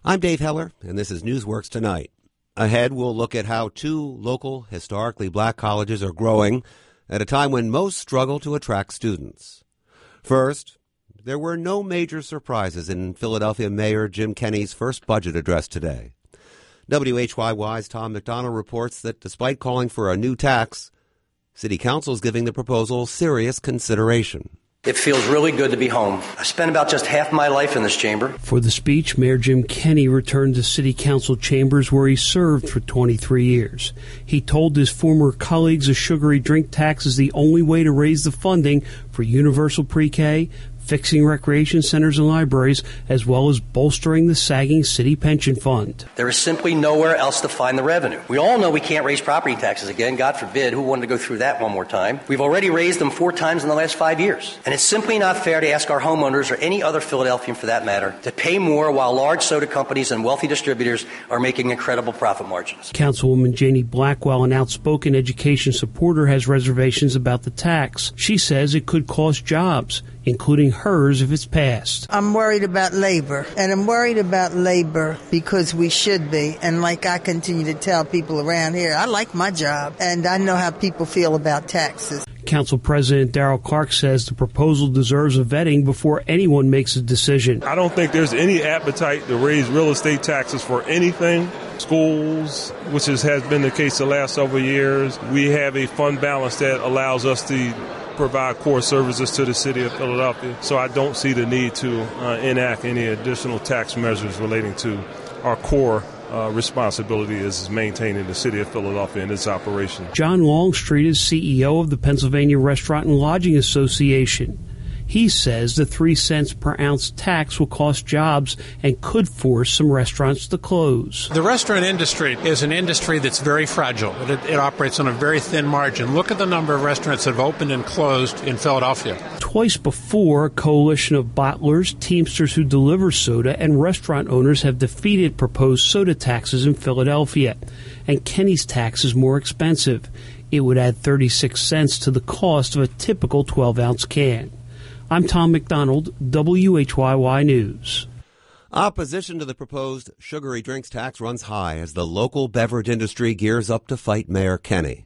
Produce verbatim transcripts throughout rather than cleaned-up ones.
I'm Dave Heller, and this is Newsworks Tonight. Ahead, we'll look at how two local, historically black colleges are growing at a time when most struggle to attract students. First, there were no major surprises in Philadelphia Mayor Jim Kenney's first budget address today. W H Y Y's Tom McDonald reports that despite calling for a new tax, City Council is giving the proposal serious consideration. It feels really good to be home. I spent about just half my life in this chamber. For the speech, Mayor Jim Kenney returned to City Council chambers where he served for twenty-three years. He told his former colleagues a sugary drink tax is the only way to raise the funding for universal pre-K, fixing recreation centers and libraries, as well as bolstering the sagging city pension fund. There is simply nowhere else to find the revenue. We all know we can't raise property taxes again. God forbid. Who wanted to go through that one more time? We've already raised them four times in the last five years. And it's simply not fair to ask our homeowners, or any other Philadelphian for that matter, to pay more while large soda companies and wealthy distributors are making incredible profit margins. Councilwoman Janie Blackwell, an outspoken education supporter, has reservations about the tax. She says it could cost jobs, including hers if it's passed. I'm worried about labor, and I'm worried about labor because we should be. And like I continue to tell people around here, I like my job, and I know how people feel about taxes. Council President Darrell Clark says the proposal deserves a vetting before anyone makes a decision. I don't think there's any appetite to raise real estate taxes for anything. Schools, which is, has been the case the last several years, we have a fund balance that allows us to provide core services to the city of Philadelphia. So I don't see the need to uh, enact any additional tax measures relating to our core uh, responsibility as maintaining the city of Philadelphia and its operation. John Longstreet is C E O of the Pennsylvania Restaurant and Lodging Association. He says the three cents per ounce tax will cost jobs and could force some restaurants to close. The restaurant industry is an industry that's very fragile. It, it operates on a very thin margin. Look at the number of restaurants that have opened and closed in Philadelphia. Twice before, a coalition of bottlers, Teamsters who deliver soda, and restaurant owners have defeated proposed soda taxes in Philadelphia. And Kenney's tax is more expensive. It would add thirty-six cents to the cost of a typical twelve-ounce can. I'm Tom McDonald, W H Y Y News. Opposition to the proposed sugary drinks tax runs high as the local beverage industry gears up to fight Mayor Kenney.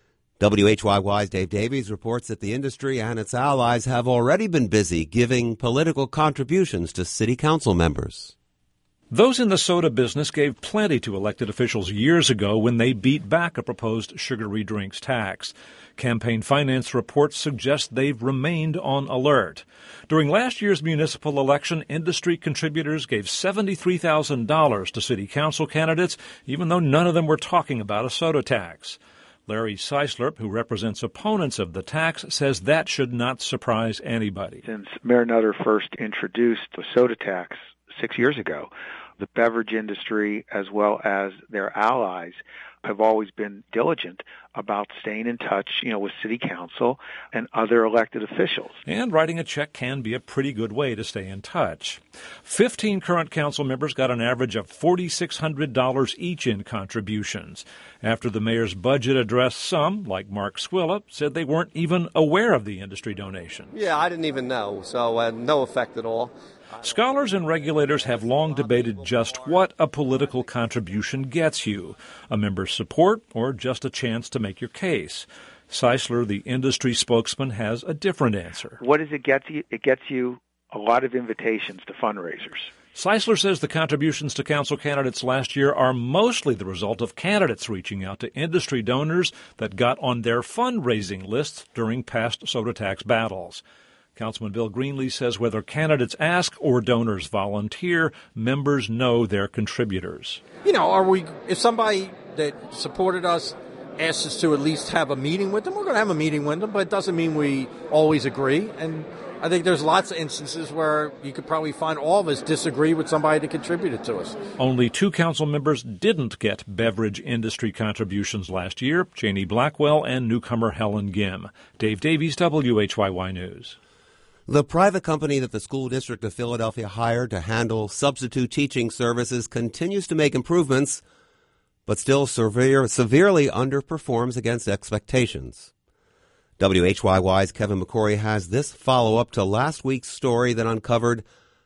W H Y Y's Dave Davies reports that the industry and its allies have already been busy giving political contributions to city council members. Those in the soda business gave plenty to elected officials years ago when they beat back a proposed sugary drinks tax. Campaign finance reports suggest they've remained on alert. During last year's municipal election, industry contributors gave seventy-three thousand dollars to city council candidates, even though none of them were talking about a soda tax. Larry Seisler, who represents opponents of the tax, says that should not surprise anybody. Since Mayor Nutter first introduced the soda tax six years ago, the beverage industry, as well as their allies, have always been diligent about staying in touch, you know, with city council and other elected officials. And writing a check can be a pretty good way to stay in touch. Fifteen current council members got an average of four thousand six hundred dollars each in contributions. After the mayor's budget address, some, like Mark Swilla, said they weren't even aware of the industry donation. Yeah, I didn't even know, so uh, no effect at all. Scholars and regulators have long debated just what a political contribution gets you, a member's support or just a chance to make your case. Seisler, the industry spokesman, has a different answer. What does it get you? It gets you a lot of invitations to fundraisers. Seisler says the contributions to council candidates last year are mostly the result of candidates reaching out to industry donors that got on their fundraising lists during past soda tax battles. Councilman Bill Greenlee says whether candidates ask or donors volunteer, members know their contributors. You know, are we? If somebody that supported us asks us to at least have a meeting with them, we're going to have a meeting with them, but it doesn't mean we always agree. And I think there's lots of instances where you could probably find all of us disagree with somebody that contributed to us. Only two council members didn't get beverage industry contributions last year, Janie Blackwell and newcomer Helen Gim. Dave Davies, W H Y Y News. The private company that the School District of Philadelphia hired to handle substitute teaching services continues to make improvements, but still severe, severely underperforms against expectations. W H Y Y's Kevin McCrory has this follow-up to last week's story that uncovered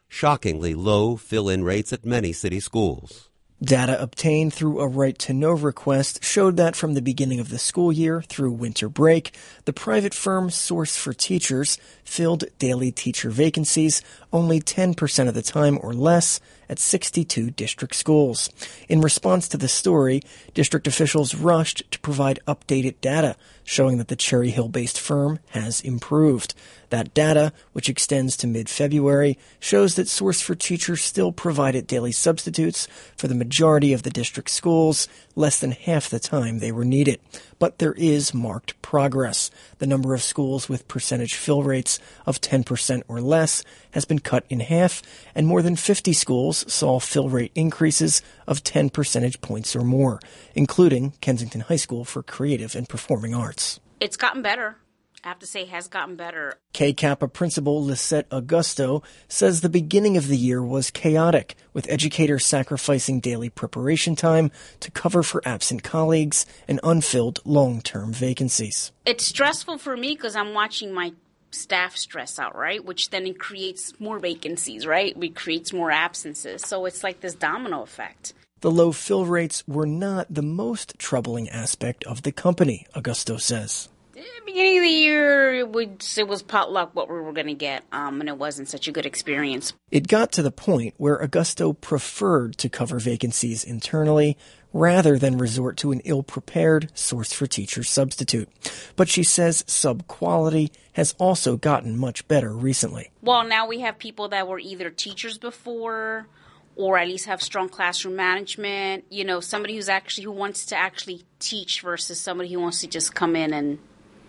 shockingly low fill-in rates at many city schools. Data obtained through a right-to-know request showed that from the beginning of the school year through winter break, the private firm Source for Teachers filled daily teacher vacancies only ten percent of the time or less at sixty-two district schools. In response to the story, district officials rushed to provide updated data showing that the Cherry Hill-based firm has improved. That data, which extends to mid-February, shows that Source for Teachers still provided daily substitutes for the majority of the district schools, less than half the time they were needed. But there is marked progress. The number of schools with percentage fill rates of ten percent or less has been cut in half, and more than fifty schools saw fill rate increases of ten percentage points or more, including Kensington High School for Creative and Performing Arts. It's gotten better. I have to say, it has gotten better. K Kappa principal Lisette Augusto says the beginning of the year was chaotic, with educators sacrificing daily preparation time to cover for absent colleagues and unfilled long-term vacancies. It's stressful for me because I'm watching my staff stress out, right? Which then it creates more vacancies, right? It creates more absences. So it's like this domino effect. The low fill rates were not the most troubling aspect of the company, Augusto says. At the beginning of the year, it was, it was potluck what we were going to get, um, and it wasn't such a good experience. It got to the point where Augusto preferred to cover vacancies internally rather than resort to an ill-prepared Source for Teachers substitute. But she says sub-quality has also gotten much better recently. Well, now we have people that were either teachers before or at least have strong classroom management, you know, somebody who's actually who wants to actually teach versus somebody who wants to just come in and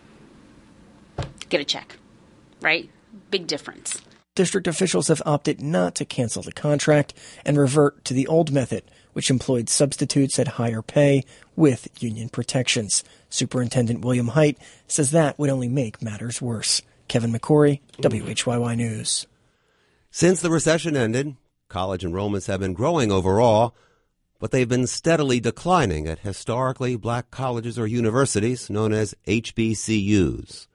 get a check, right? Big difference. District officials have opted not to cancel the contract and revert to the old method, which employed substitutes at higher pay with union protections. Superintendent William Height says that would only make matters worse. Kevin McCory, W H Y Y News. Since the recession ended, college enrollments have been growing overall, but they've been steadily declining at historically black colleges or universities known as H B C Us.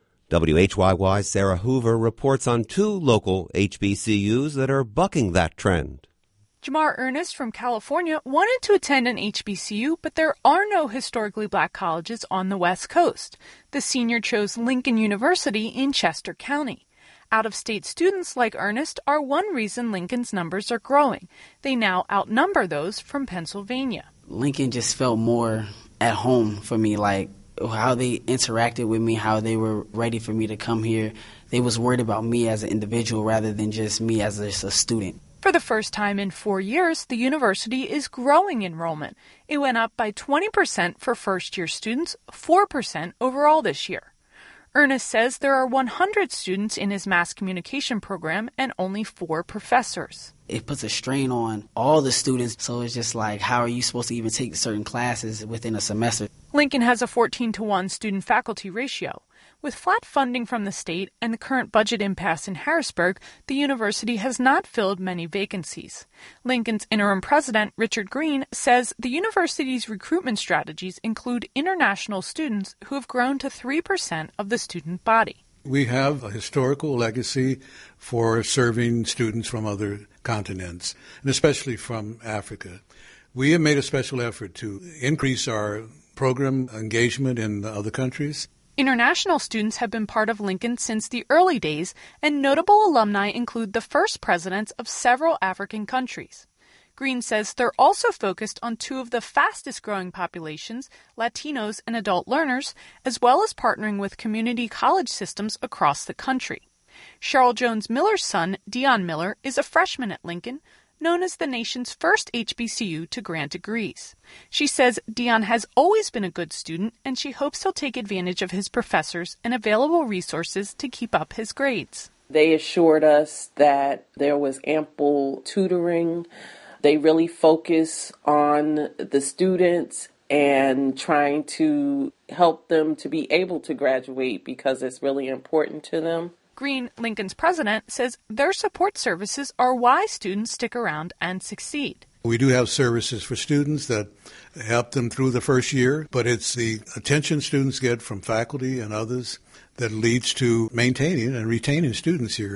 W H Y Y's Sarah Hoover reports on two local H B C Us that are bucking that trend. Jamar Ernest from California wanted to attend an H B C U, but there are no historically black colleges on the West Coast. The senior chose Lincoln University in Chester County. Out-of-state students like Ernest are one reason Lincoln's numbers are growing. They now outnumber those from Pennsylvania. Lincoln just felt more at home for me, like how they interacted with me, how they were ready for me to come here. They was worried about me as an individual rather than just me as a, a student. For the first time in four years, the university is growing enrollment. It went up by twenty percent for first-year students, four percent overall this year. Ernest says there are one hundred students in his mass communication program and only four professors. It puts a strain on all the students, so it's just like, how are you supposed to even take certain classes within a semester? Lincoln has a fourteen to one student-faculty ratio. With flat funding from the state and the current budget impasse in Harrisburg, the university has not filled many vacancies. Lincoln's interim president, Richard Green, says the university's recruitment strategies include international students who have grown to three percent of the student body. We have a historical legacy for serving students from other continents, and especially from Africa. We have made a special effort to increase our program engagement in other countries. International students have been part of Lincoln since the early days, and notable alumni include the first presidents of several African countries. Green says they're also focused on two of the fastest-growing populations, Latinos and adult learners, as well as partnering with community college systems across the country. Cheryl Jones Miller's son, Dion Miller, is a freshman at Lincoln, known as the nation's first H B C U to grant degrees. She says Dion has always been a good student, and she hopes he'll take advantage of his professors and available resources to keep up his grades. They assured us that there was ample tutoring. They really focus on the students and trying to help them to be able to graduate because it's really important to them. Green, Lincoln's president, says their support services are why students stick around and succeed. We do have services for students that help them through the first year, but it's the attention students get from faculty and others that leads to maintaining and retaining students here.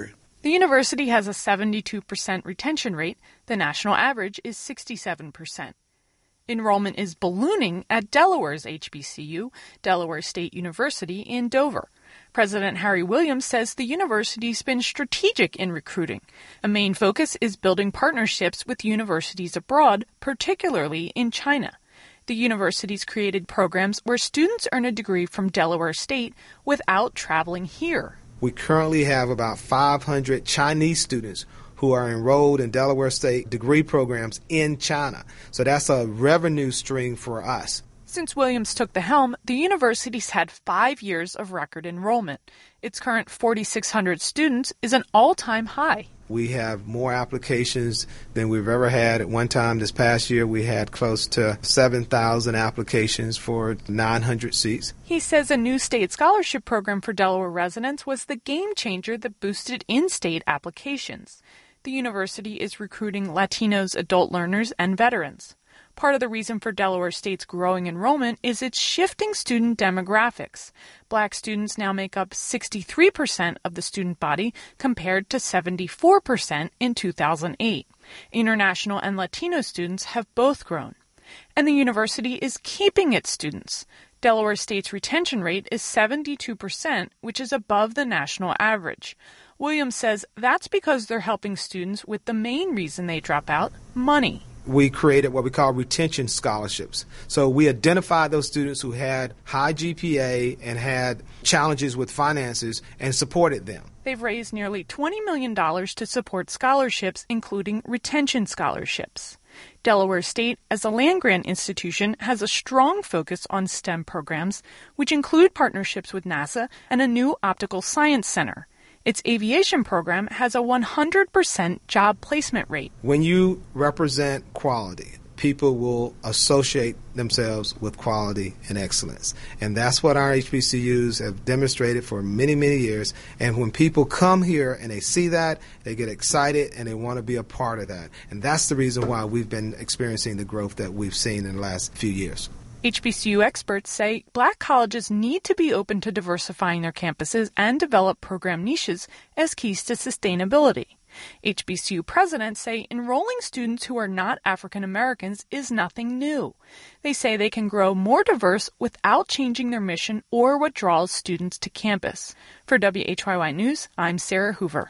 The university has a seventy-two percent retention rate. The national average is sixty-seven percent. Enrollment is ballooning at Delaware's H B C U, Delaware State University in Dover. President Harry Williams says the university's been strategic in recruiting. A main focus is building partnerships with universities abroad, particularly in China. The university's created programs where students earn a degree from Delaware State without traveling here. We currently have about five hundred Chinese students who are enrolled in Delaware State degree programs in China. So that's a revenue stream for us. Since Williams took the helm, the university's had five years of record enrollment. Its current four thousand six hundred students is an all-time high. We have more applications than we've ever had. At one time this past year, we had close to seven thousand applications for nine hundred seats. He says a new state scholarship program for Delaware residents was the game changer that boosted in-state applications. The university is recruiting Latinos, adult learners, and veterans. Part of the reason for Delaware State's growing enrollment is its shifting student demographics. Black students now make up sixty-three percent of the student body compared to seventy-four percent in two thousand eight. International and Latino students have both grown. And the university is keeping its students. Delaware State's retention rate is seventy-two percent, which is above the national average. Williams says that's because they're helping students with the main reason they drop out, money. We created what we call retention scholarships. So we identified those students who had high G P A and had challenges with finances and supported them. They've raised nearly twenty million dollars to support scholarships, including retention scholarships. Delaware State, as a land-grant institution, has a strong focus on STEM programs, which include partnerships with NASA and a new optical science center. Its aviation program has a one hundred percent job placement rate. When you represent quality, people will associate themselves with quality and excellence. And that's what our H B C Us have demonstrated for many, many years. And when people come here and they see that, they get excited and they want to be a part of that. And that's the reason why we've been experiencing the growth that we've seen in the last few years. H B C U experts say black colleges need to be open to diversifying their campuses and develop program niches as keys to sustainability. H B C U presidents say enrolling students who are not African Americans is nothing new. They say they can grow more diverse without changing their mission or what draws students to campus. For W H Y Y News, I'm Sarah Hoover.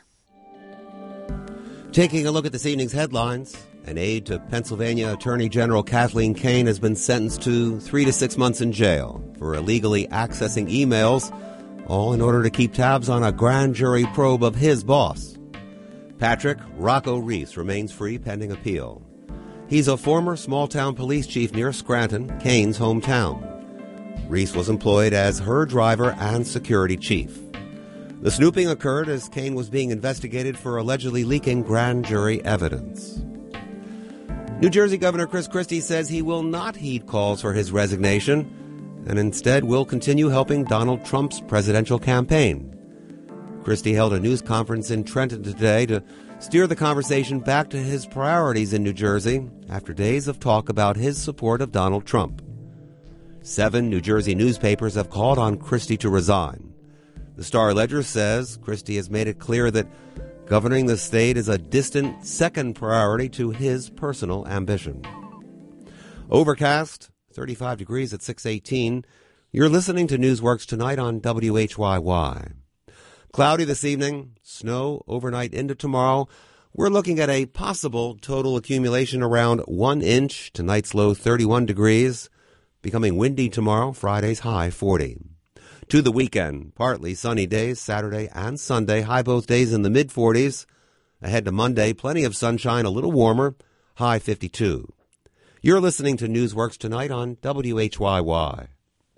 Taking a look at this evening's headlines, an aide to Pennsylvania Attorney General Kathleen Kane has been sentenced to three to six months in jail for illegally accessing emails, all in order to keep tabs on a grand jury probe of his boss. Patrick Rocco Reese remains free pending appeal. He's a former small-town police chief near Scranton, Kane's hometown. Reese was employed as her driver and security chief. The snooping occurred as Kane was being investigated for allegedly leaking grand jury evidence. New Jersey Governor Chris Christie says he will not heed calls for his resignation and instead will continue helping Donald Trump's presidential campaign. Christie held a news conference in Trenton today to steer the conversation back to his priorities in New Jersey after days of talk about his support of Donald Trump. Seven New Jersey newspapers have called on Christie to resign. The Star-Ledger says Christie has made it clear that governing the state is a distant second priority to his personal ambition. Overcast, thirty-five degrees at six eighteen. You're listening to Newsworks Tonight on W H Y Y. Cloudy this evening, snow overnight into tomorrow. We're looking at a possible total accumulation around one inch. Tonight's low thirty-one degrees. Becoming windy tomorrow, Friday's high forty. To the weekend, partly sunny days, Saturday and Sunday, high both days in the mid-forties. Ahead to Monday, plenty of sunshine, a little warmer, high fifty-two. You're listening to Newsworks Tonight on W H Y Y.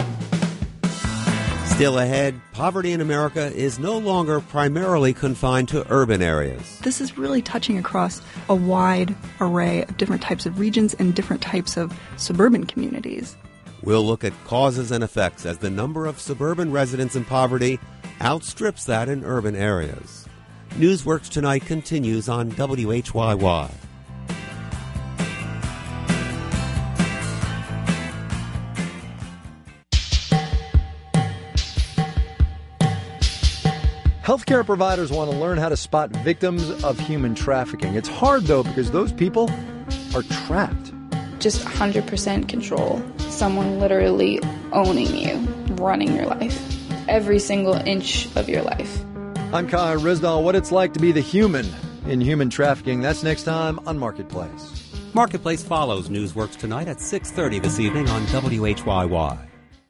Still ahead, poverty in America is no longer primarily confined to urban areas. This is really touching across a wide array of different types of regions and different types of suburban communities. We'll look at causes and effects as the number of suburban residents in poverty outstrips that in urban areas. Newsworks Tonight continues on W H Y Y. Healthcare providers want to learn how to spot victims of human trafficking. It's hard, though, because those people are trapped. Just one hundred percent control. Someone literally owning you, running your life. Every single inch of your life. I'm Kyle Rizdal. What it's like to be the human in human trafficking. That's next time on Marketplace. Marketplace follows Newsworks tonight at six thirty this evening on W H Y Y.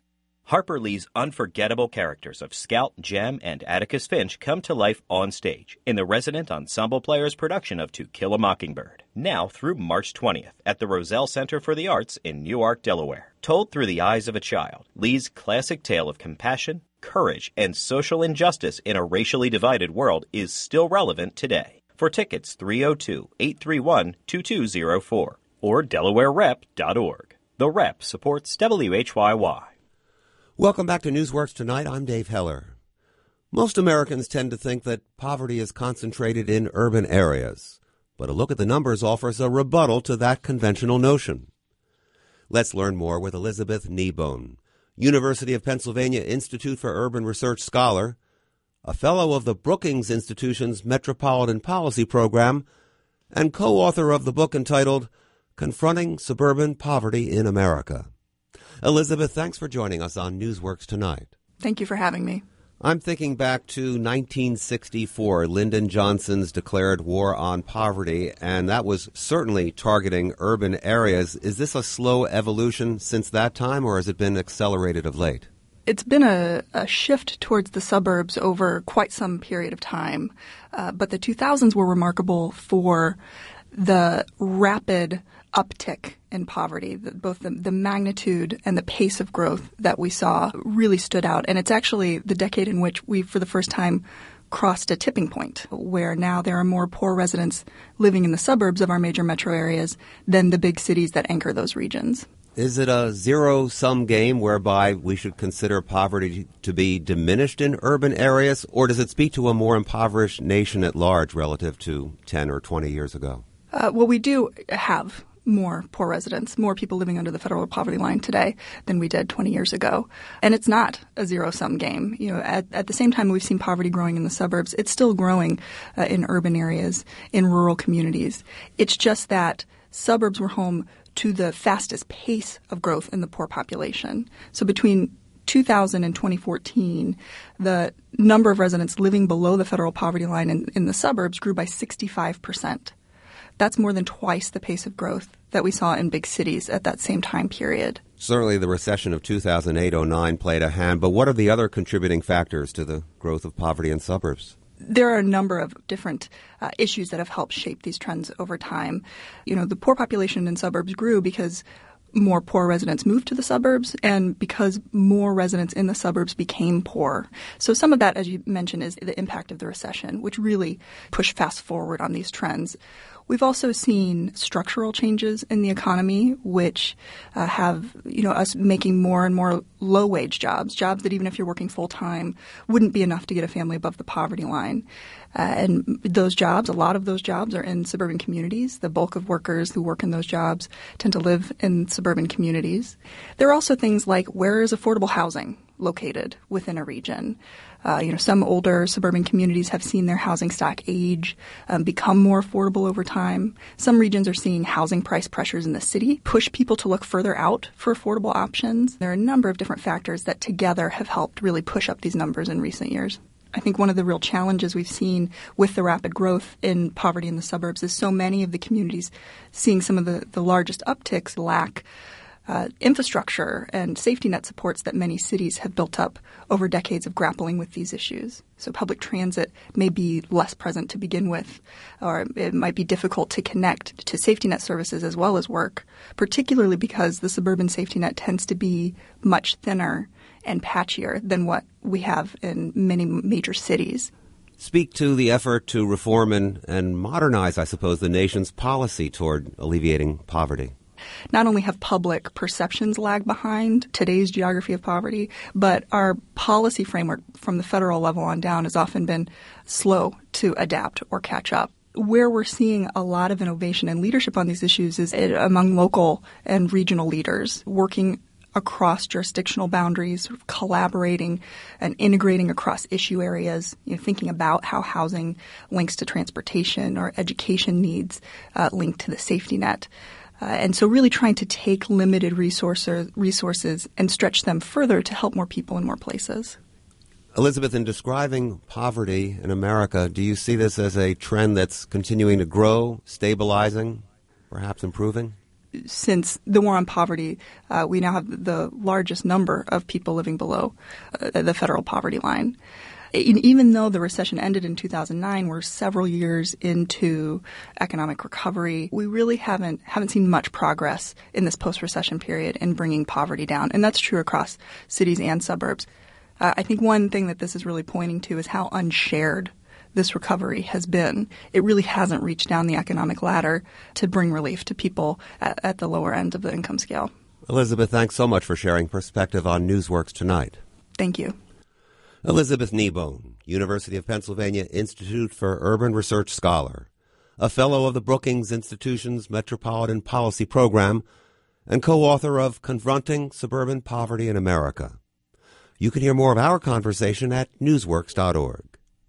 Harper Lee's unforgettable characters of Scout, Jem, and Atticus Finch come to life on stage in the Resident Ensemble Players production of To Kill a Mockingbird, now through March twentieth at the Roselle Center for the Arts in Newark, Delaware. Told through the eyes of a child, Lee's classic tale of compassion, courage, and social injustice in a racially divided world is still relevant today. For tickets, three oh two, eight three one, two two oh four or Delaware Rep dot org. The Rep supports W H Y Y. Welcome back to Newsworks Tonight. I'm Dave Heller. Most Americans tend to think that poverty is concentrated in urban areas, but a look at the numbers offers a rebuttal to that conventional notion. Let's learn more with Elizabeth Kneebone, University of Pennsylvania Institute for Urban Research scholar, a fellow of the Brookings Institution's Metropolitan Policy Program, and co-author of the book entitled Confronting Suburban Poverty in America. Elizabeth, thanks for joining us on Newsworks Tonight. Thank you for having me. I'm thinking back to nineteen sixty-four, Lyndon Johnson's declared war on poverty, and that was certainly targeting urban areas. Is this a slow evolution since that time, or has it been accelerated of late? It's been a, a shift towards the suburbs over quite some period of time, uh, but the two thousands were remarkable for the rapid uptick in poverty. The, both the, the magnitude and the pace of growth that we saw really stood out. And it's actually the decade in which we, for the first time, crossed a tipping point where now there are more poor residents living in the suburbs of our major metro areas than the big cities that anchor those regions. Is it a zero-sum game whereby we should consider poverty to be diminished in urban areas, or does it speak to a more impoverished nation at large relative to ten or twenty years ago? Uh, well, we do have more poor residents, more people living under the federal poverty line today than we did twenty years ago. And it's not a zero-sum game. You know, at, at the same time we've seen poverty growing in the suburbs, it's still growing uh, in urban areas, in rural communities. It's just that suburbs were home to the fastest pace of growth in the poor population. So between two thousand and twenty fourteen, the number of residents living below the federal poverty line in, in the suburbs grew by sixty-five percent. That's more than twice the pace of growth that we saw in big cities at that same time period. Certainly the recession of two thousand eight oh nine played a hand, but what are the other contributing factors to the growth of poverty in suburbs? There are a number of different uh, issues that have helped shape these trends over time. You know, the poor population in suburbs grew because more poor residents moved to the suburbs and because more residents in the suburbs became poor. So some of that, as you mentioned, is the impact of the recession, which really pushed fast forward on these trends. We've also seen structural changes in the economy, which uh, have, you know, us making more and more low-wage jobs, jobs that even if you're working full-time wouldn't be enough to get a family above the poverty line. Uh, and those jobs, a lot of those jobs are in suburban communities. The bulk of workers who work in those jobs tend to live in suburban communities. There are also things like where is affordable housing located within a region. Uh, you know, some older suburban communities have seen their housing stock age, um, become more affordable over time. Some regions are seeing housing price pressures in the city push people to look further out for affordable options. There are a number of different factors that together have helped really push up these numbers in recent years. I think one of the real challenges we've seen with the rapid growth in poverty in the suburbs is so many of the communities seeing some of the, the largest upticks lack Uh, infrastructure and safety net supports that many cities have built up over decades of grappling with these issues. So public transit may be less present to begin with, or it might be difficult to connect to safety net services as well as work, particularly because the suburban safety net tends to be much thinner and patchier than what we have in many major cities. Speak to the effort to reform and, and modernize, I suppose, the nation's policy toward alleviating poverty. Not only have public perceptions lagged behind today's geography of poverty, but our policy framework from the federal level on down has often been slow to adapt or catch up. Where we're seeing a lot of innovation and leadership on these issues is among local and regional leaders working across jurisdictional boundaries, sort of collaborating and integrating across issue areas, you know, thinking about how housing links to transportation or education needs uh, linked to the safety net. Uh, and so really trying to take limited resources, resources and stretch them further to help more people in more places. Elizabeth, in describing poverty in America, do you see this as a trend that's continuing to grow, stabilizing, perhaps improving? Since the war on poverty, uh, we now have the largest number of people living below uh, the federal poverty line. Even though the recession ended in two thousand nine, we're several years into economic recovery. We really haven't haven't seen much progress in this post-recession period in bringing poverty down, and that's true across cities and suburbs. Uh, I think one thing that this is really pointing to is how unshared this recovery has been. It really hasn't reached down the economic ladder to bring relief to people at, at the lower end of the income scale. Elizabeth, thanks so much for sharing perspective on Newsworks tonight. Thank you. Elizabeth Kneebone, University of Pennsylvania Institute for Urban Research Scholar, a fellow of the Brookings Institution's Metropolitan Policy Program, and co-author of Confronting Suburban Poverty in America. You can hear more of our conversation at newsworks dot org.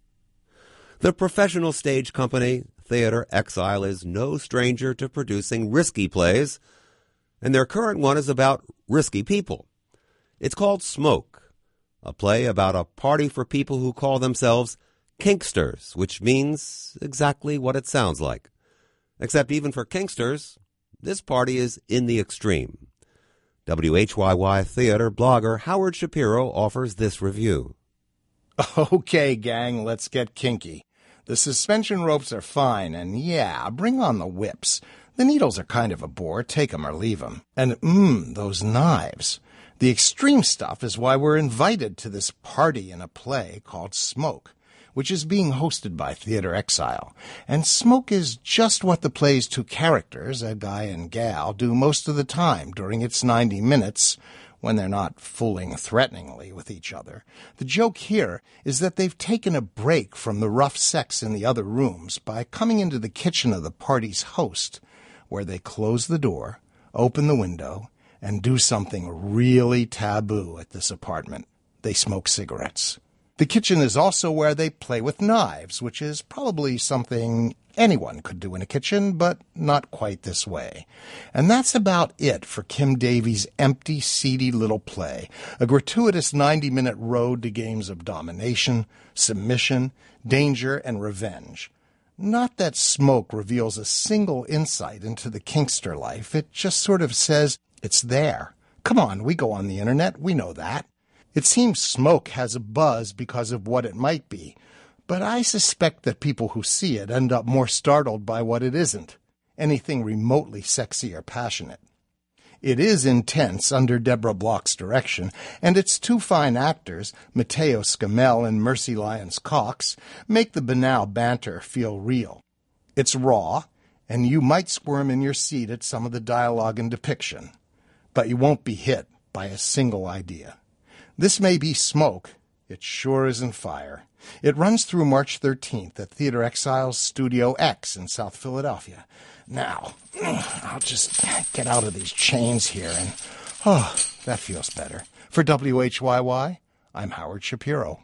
The professional stage company Theater Exile is no stranger to producing risky plays, and their current one is about risky people. It's called Smoke, a play about a party for people who call themselves kinksters, which means exactly what it sounds like. Except even for kinksters, this party is in the extreme. W H Y Y Theater blogger Howard Shapiro offers this review. Okay, gang, let's get kinky. The suspension ropes are fine, and yeah, bring on the whips. The needles are kind of a bore, take 'em or leave 'em. And mmm, those knives. The extreme stuff is why we're invited to this party in a play called Smoke, which is being hosted by Theater Exile. And Smoke is just what the play's two characters, a guy and gal, do most of the time during its ninety minutes when they're not fooling threateningly with each other. The joke here is that they've taken a break from the rough sex in the other rooms by coming into the kitchen of the party's host, where they close the door, open the window, and do something really taboo at this apartment. They smoke cigarettes. The kitchen is also where they play with knives, which is probably something anyone could do in a kitchen, but not quite this way. And that's about it for Kim Davies' empty, seedy little play, a gratuitous ninety-minute road to games of domination, submission, danger, and revenge. Not that Smoke reveals a single insight into the kinkster life. It just sort of says, it's there. Come on, we go on the internet, we know that. It seems Smoke has a buzz because of what it might be, but I suspect that people who see it end up more startled by what it isn't, anything remotely sexy or passionate. It is intense under Deborah Bloch's direction, and its two fine actors, Mateo Scamell and Mercy Lyons-Cox, make the banal banter feel real. It's raw, and you might squirm in your seat at some of the dialogue and depiction, but you won't be hit by a single idea. This may be Smoke. It sure isn't fire. It runs through March thirteenth at Theater Exile's Studio X in South Philadelphia. Now, I'll just get out of these chains here, and, oh, that feels better. For W H Y Y, I'm Howard Shapiro.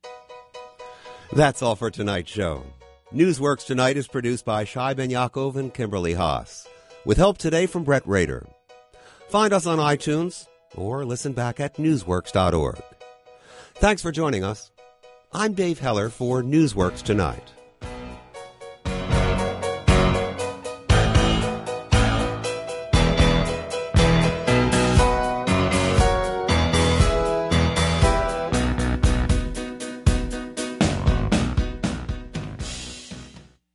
That's all for tonight's show. Newsworks Tonight is produced by Shai Ben Yaakov and Kimberly Haas, with help today from Brett Rader. Find us on iTunes or listen back at newsworks dot org. Thanks for joining us. I'm Dave Heller for Newsworks Tonight.